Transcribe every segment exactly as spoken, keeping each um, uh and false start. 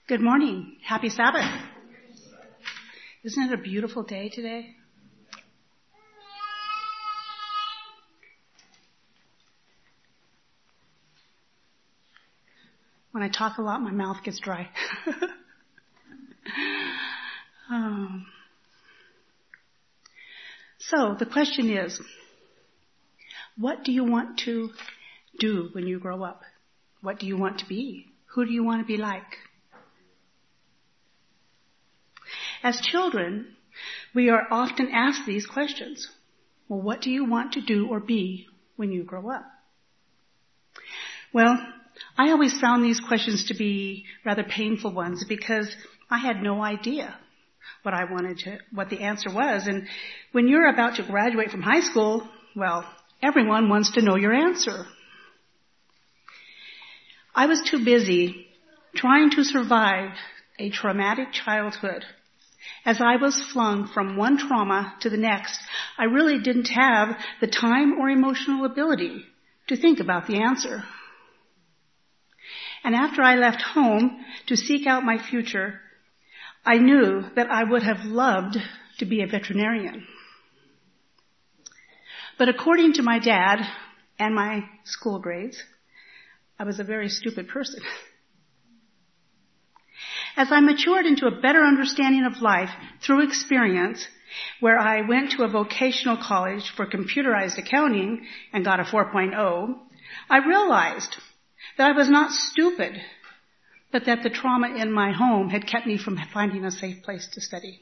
Good morning. Happy Sabbath. Isn't it a beautiful day today? When I talk a lot, my mouth gets dry. um, so the question is, what do you want to do when you grow up? What do you want to be? Who do you want to be like? As children, we are often asked these questions. Well, what do you want to do or be when you grow up? Well, I always found these questions to be rather painful ones because I had no idea what I wanted to, what the answer was. And when you're about to graduate from high school, well, everyone wants to know your answer. I was too busy trying to survive a traumatic childhood. As I was flung from one trauma to the next, I really didn't have the time or emotional ability to think about the answer. And after I left home to seek out my future, I knew that I would have loved to be a veterinarian. But according to my dad and my school grades, I was a very stupid person. As I matured into a better understanding of life through experience, where I went to a vocational college for computerized accounting and got a four point oh, I realized that I was not stupid, but that the trauma in my home had kept me from finding a safe place to study.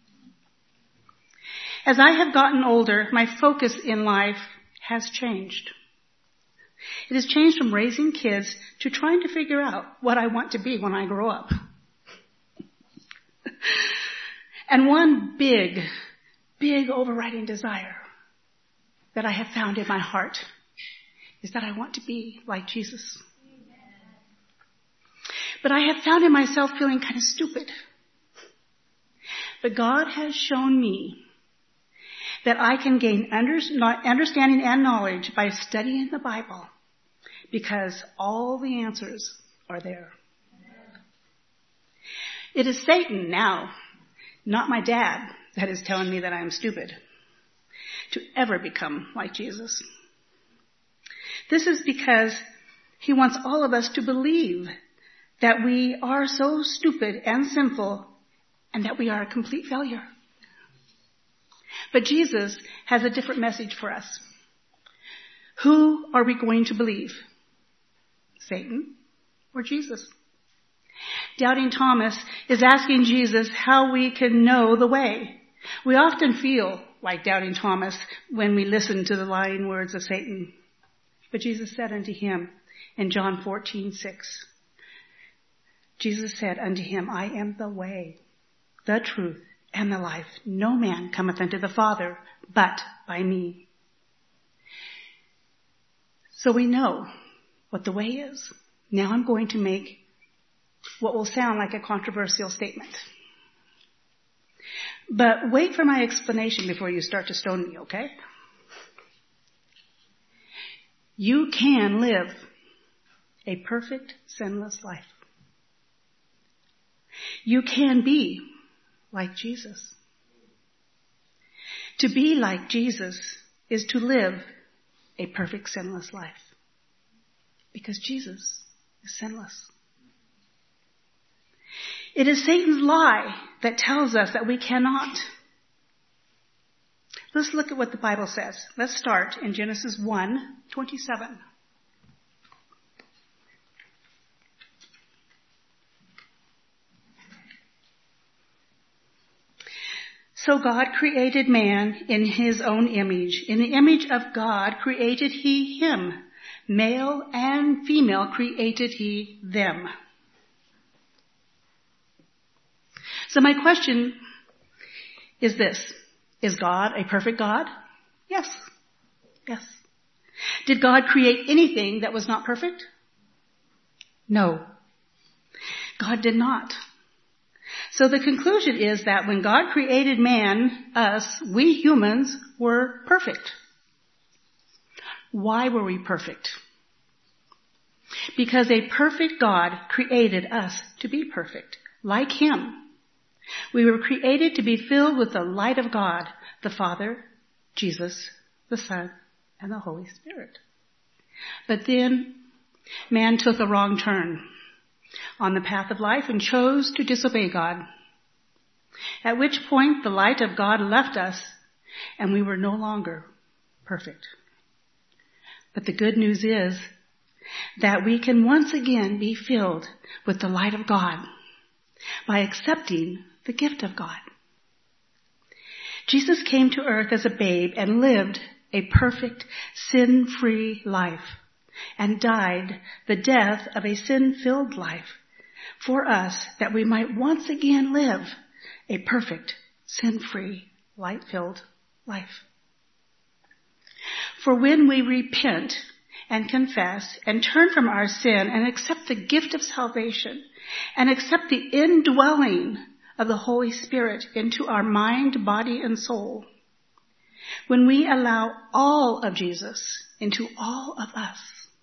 As I have gotten older, my focus in life has changed. It has changed from raising kids to trying to figure out what I want to be when I grow up. And one big, big overriding desire that I have found in my heart is that I want to be like Jesus. But I have found in myself feeling kind of stupid. But God has shown me that I can gain under, understanding and knowledge by studying the Bible because all the answers are there. It is Satan now, not my dad, that is telling me that I am stupid to ever become like Jesus. This is because he wants all of us to believe that we are so stupid and sinful and that we are a complete failure. But Jesus has a different message for us. Who are we going to believe? Satan or Jesus? Doubting Thomas is asking Jesus how we can know the way. We often feel like doubting Thomas when we listen to the lying words of Satan. But Jesus said unto him in John fourteen six, Jesus said unto him, I am the way, the truth, and the life. No man cometh unto the Father but by me. So we know what the way is. Now I'm going to make what will sound like a controversial statement. But wait for my explanation before you start to stone me, okay? You can live a perfect, sinless life. You can be like Jesus. To be like Jesus is to live a perfect, sinless life. Because Jesus is sinless. It is Satan's lie that tells us that we cannot. Let's look at what the Bible says. Let's start in Genesis one twenty-seven. So God created man in his own image. In the image of God created he him. Male and female created he them. So my question is this. Is God a perfect God? Yes. Yes. Did God create anything that was not perfect? No. God did not. So the conclusion is that when God created man, us, we humans were perfect. Why were we perfect? because a perfect God created us to be perfect, like him. We were created to be filled with the light of God, the Father, Jesus, the Son, and the Holy Spirit. But then man took a wrong turn on the path of life and chose to disobey God, at which point the light of God left us and we were no longer perfect. But the good news is that we can once again be filled with the light of God by accepting the gift of God. Jesus came to earth as a babe and lived a perfect, sin-free life and died the death of a sin-filled life for us that we might once again live a perfect, sin-free, light-filled life. For when we repent and confess and turn from our sin and accept the gift of salvation and accept the indwelling of the Holy Spirit into our mind, body, and soul, when we allow all of Jesus into all of us,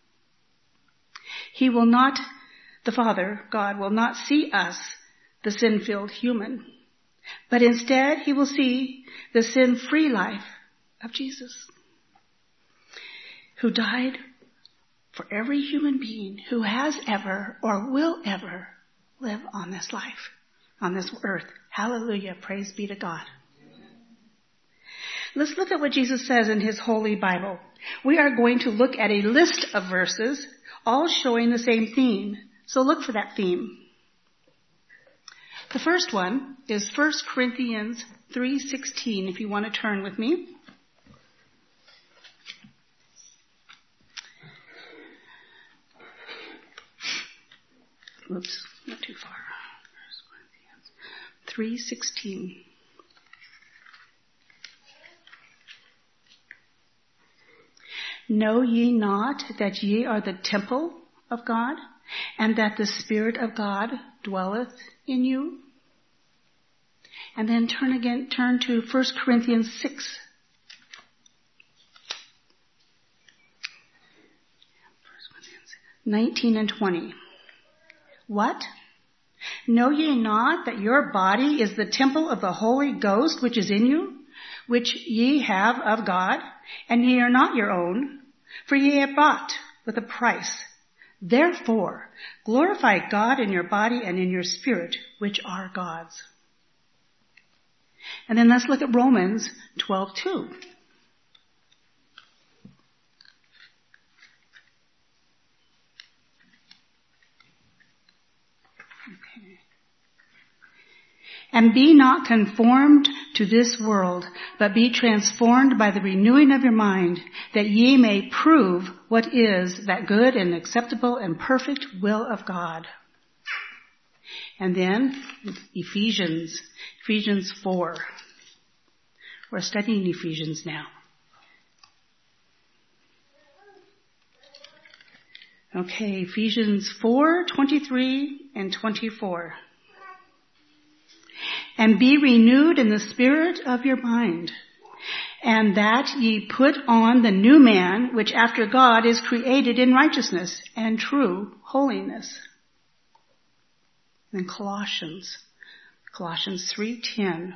he will not, the Father, God, will not see us, the sin-filled human, but instead he will see the sin-free life of Jesus, who died for every human being who has ever or will ever live on this life, on this earth. Hallelujah. Praise be to God. Let's look at what Jesus says in his Holy Bible. We are going to look at a list of verses, all showing the same theme. So look for that theme. The first one is First Corinthians three sixteen, if you want to turn with me. Oops, not too far. First Corinthians three sixteen. Know ye not that ye are the temple of God, and that the Spirit of God dwelleth in you? And then turn again, turn to First Corinthians six. nineteen and twenty. What? Know ye not that your body is the temple of the Holy Ghost which is in you, which ye have of God, and ye are not your own, for ye are bought with a price. Therefore, glorify God in your body and in your spirit, which are God's. And then let's look at Romans twelve two. Okay. And be not conformed to this world, but be transformed by the renewing of your mind, that ye may prove what is that good and acceptable and perfect will of God. And then Ephesians, Ephesians four. We're studying Ephesians now. Okay, Ephesians four, twenty-three and twenty-four. And be renewed in the spirit of your mind, and that ye put on the new man, which after God is created in righteousness and true holiness. And Colossians, Colossians three ten.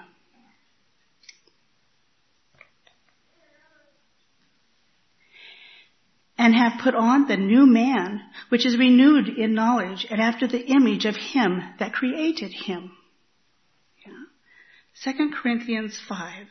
And have put on the new man, which is renewed in knowledge and after the image of him that created him. Yeah. Second Corinthians five.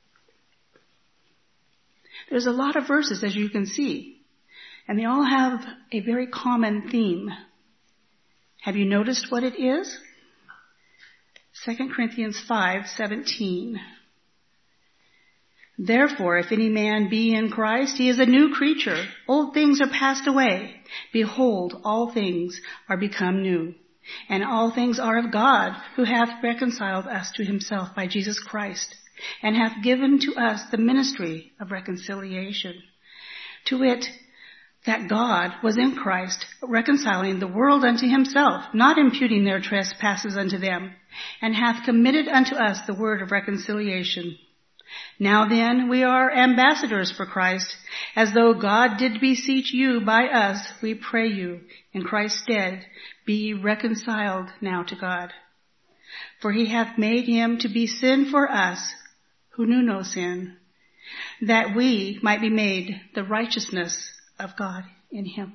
There's a lot of verses, as you can see, and they all have a very common theme. Have you noticed what it is? Second Corinthians five seventeen. Therefore, if any man be in Christ, he is a new creature. Old things are passed away. Behold, all things are become new. And all things are of God, who hath reconciled us to himself by Jesus Christ, and hath given to us the ministry of reconciliation. To wit, that God was in Christ, reconciling the world unto himself, not imputing their trespasses unto them, and hath committed unto us the word of reconciliation. Now then, we are ambassadors for Christ, as though God did beseech you by us, we pray you, in Christ's stead, be ye reconciled now to God. For he hath made him to be sin for us, who knew no sin, that we might be made the righteousness of God in him.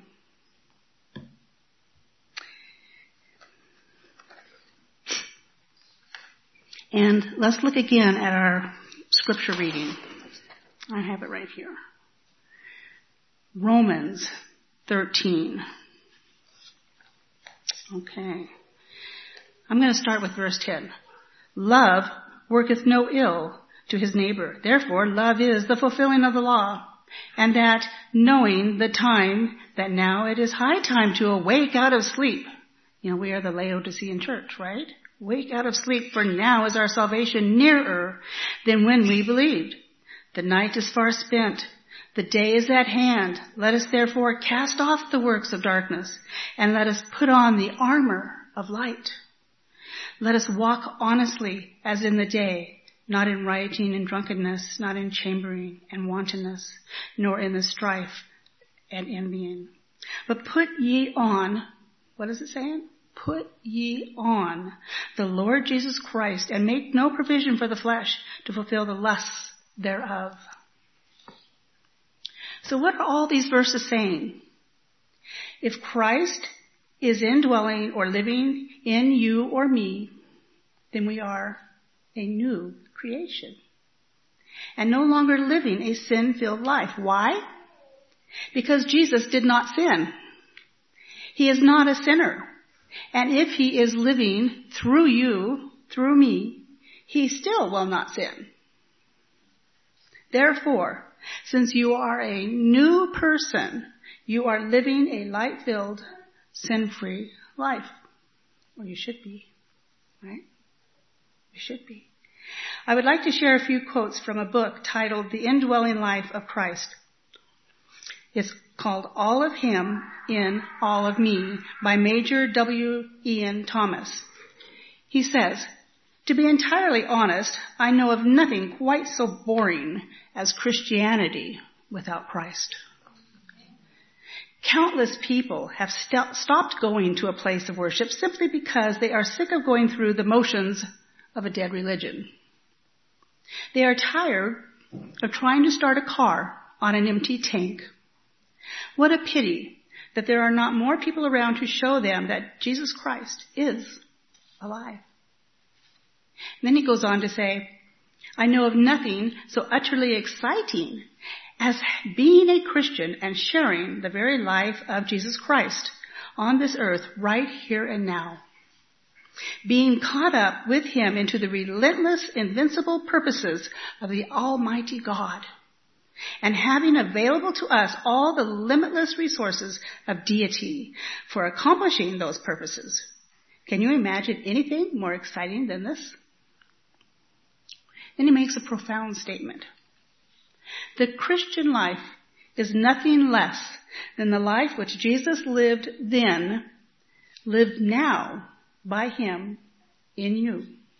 And let's look again at our scripture reading. I have it right here. Romans thirteen. Okay. I'm going to start with verse ten. Love worketh no ill to his neighbor. Therefore, love is the fulfilling of the law. And that, knowing the time, that now it is high time to awake out of sleep. You know, we are the Laodicean church, right? Wake out of sleep, for now is our salvation nearer than when we believed. The night is far spent. The day is at hand. Let us therefore cast off the works of darkness, and let us put on the armor of light. Let us walk honestly as in the day, not in rioting and drunkenness, not in chambering and wantonness, nor in the strife and envying. But put ye on, what is it saying? Put ye on the Lord Jesus Christ, and make no provision for the flesh to fulfill the lusts thereof. So what are all these verses saying? If Christ is indwelling or living in you or me, then we are a new creation. And no longer living a sin-filled life. Why? Because Jesus did not sin. He is not a sinner. And if he is living through you, through me, he still will not sin. Therefore, since you are a new person, you are living a light-filled, sin-free life. Or you should be, right? You should be. I would like to share a few quotes from a book titled The Indwelling Life of Christ. It's called All of Him in All of Me by Major W. Ian Thomas. He says, to be entirely honest, I know of nothing quite so boring as Christianity without Christ. Countless people have st- stopped going to a place of worship simply because they are sick of going through the motions of a dead religion. They are tired of trying to start a car on an empty tank. What a pity that there are not more people around to show them that Jesus Christ is alive. And then he goes on to say, I know of nothing so utterly exciting as being a Christian and sharing the very life of Jesus Christ on this earth right here and now. Being caught up with him into the relentless, invincible purposes of the Almighty God. And having available to us all the limitless resources of deity for accomplishing those purposes. Can you imagine anything more exciting than this? Then he makes a profound statement. The Christian life is nothing less than the life which Jesus lived then, lived now by him in you.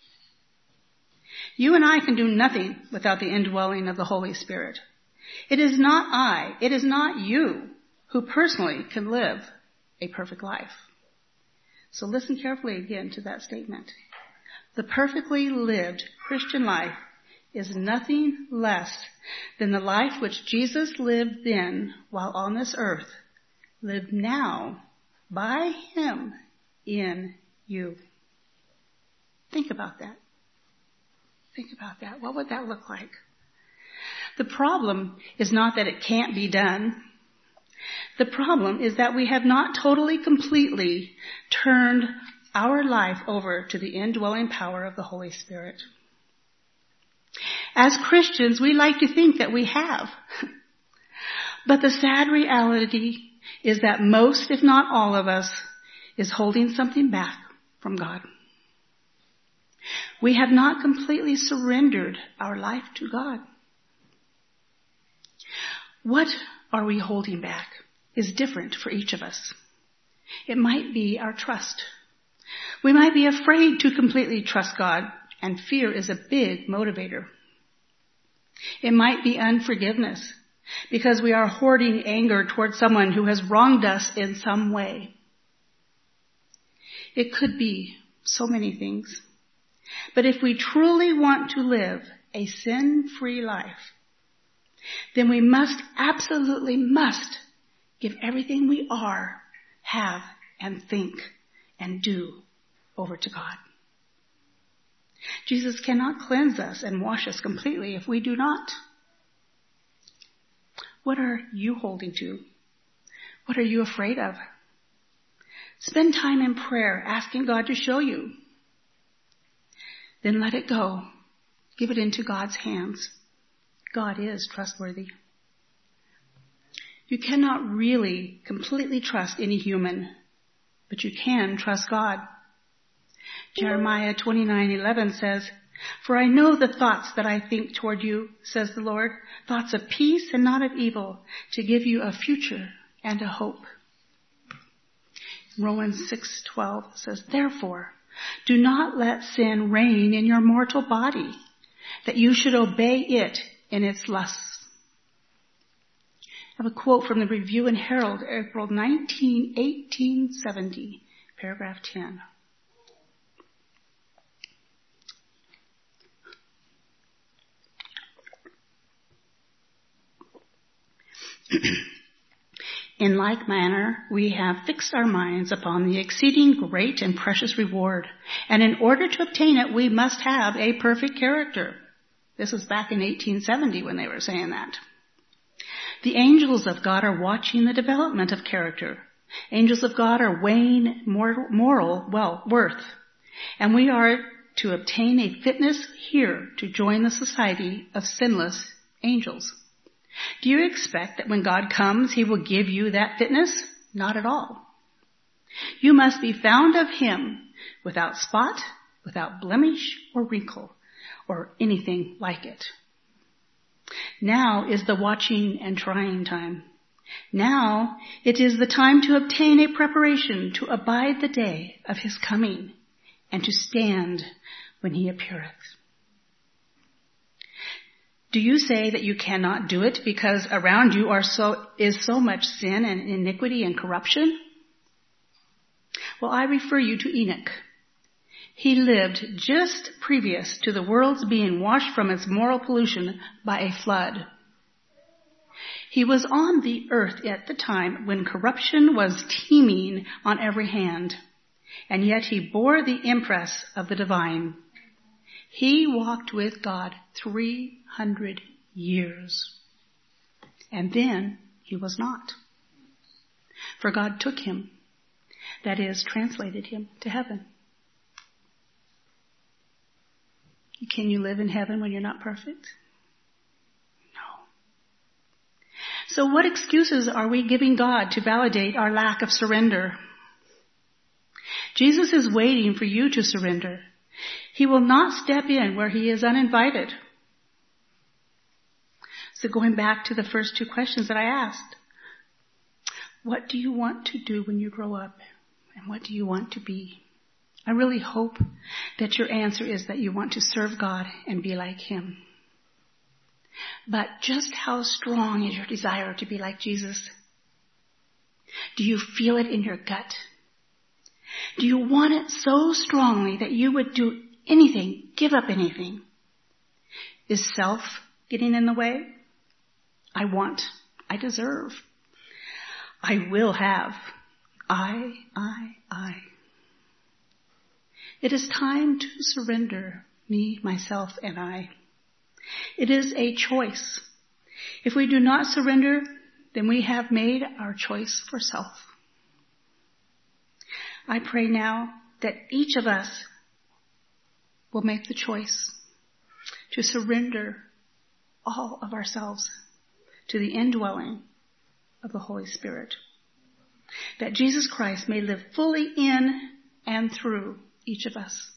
You and I can do nothing without the indwelling of the Holy Spirit. It is not I, it is not you who personally can live a perfect life. So listen carefully again to that statement. The perfectly lived Christian life is nothing less than the life which Jesus lived then while on this earth, lived now by him in you. Think about that. Think about that. What would that look like? The problem is not that it can't be done. The problem is that we have not totally, completely turned our life over to the indwelling power of the Holy Spirit. As Christians, we like to think that we have. But the sad reality is that most, if not all of us, is holding something back from God. We have not completely surrendered our life to God. What are we holding back is different for each of us. It might be our trust. We might be afraid to completely trust God, and fear is a big motivator. It might be unforgiveness because we are hoarding anger towards someone who has wronged us in some way. It could be so many things. But if we truly want to live a sin-free life, then we must, absolutely must, give everything we are, have, and think, and do over to God. Jesus cannot cleanse us and wash us completely if we do not. What are you holding to? What are you afraid of? Spend time in prayer, asking God to show you. Then let it go. Give it into God's hands. God is trustworthy. You cannot really completely trust any human, but you can trust God. Jeremiah twenty-nine eleven says, "For I know the thoughts that I think toward you, says the Lord, thoughts of peace and not of evil, to give you a future and a hope." Romans six twelve says, "Therefore, do not let sin reign in your mortal body, that you should obey it in its lusts." I have a quote from the Review and Herald, April nineteenth, eighteen seventy, paragraph ten. "In like manner, we have fixed our minds upon the exceeding great and precious reward, and in order to obtain it, we must have a perfect character." This was back in eighteen seventy when they were saying that. The angels of God are watching the development of character. Angels of God are weighing moral, well, worth, and we are to obtain a fitness here to join the society of sinless angels. Do you expect that when God comes, he will give you that fitness? Not at all. You must be found of him without spot, without blemish or wrinkle, or anything like it. Now is the watching and trying time. Now it is the time to obtain a preparation to abide the day of his coming and to stand when he appeareth. Do you say that you cannot do it because around you are so, is so much sin and iniquity and corruption? Well, I refer you to Enoch. He lived just previous to the world's being washed from its moral pollution by a flood. He was on the earth at the time when corruption was teeming on every hand, and yet he bore the impress of the divine. He walked with God three hundred years, and then he was not. For God took him, that is, translated him to heaven. Can you live in heaven when you're not perfect? No. So what excuses are we giving God to validate our lack of surrender? Jesus is waiting for you to surrender. He will not step in where he is uninvited. So going back to the first two questions that I asked, what do you want to do when you grow up? And what do you want to be? I really hope that your answer is that you want to serve God and be like him. But just how strong is your desire to be like Jesus? Do you feel it in your gut? Do you want it so strongly that you would do anything, give up anything? Is self getting in the way? I want, I deserve, I will have, I, I, I. It is time to surrender me, myself, and I. It is a choice. If we do not surrender, then we have made our choice for self. I pray now that each of us will make the choice to surrender all of ourselves to the indwelling of the Holy Spirit, that Jesus Christ may live fully in and through each of us.